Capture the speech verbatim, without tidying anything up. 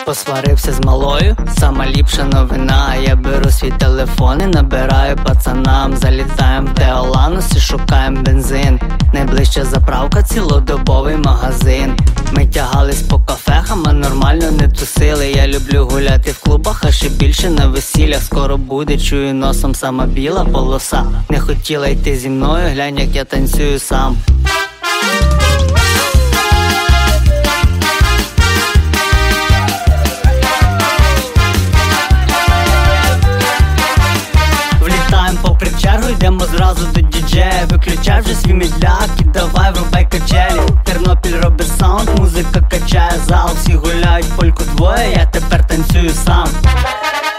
Посварився з малою, сама ліпша новина. Я беру свій телефон і набираю пацанам. Залітаєм в Деоланус і шукаєм бензин. Найближча заправка, цілодобовий магазин. Ми тягались по кафехам, а нормально не тусили. Я люблю гуляти в клубах, а ще більше на весіллях. Скоро буде, чую носом сама біла полоса. Не хотіла йти зі мною, глянь як я танцюю сам. Попри чергу йдемо зразу до діджея. Виключай вже свій медляк і давай врубай качелі. Тернопіль робить саунд, музика качає зал. Всі гуляють польку двоє, я тепер танцюю сам.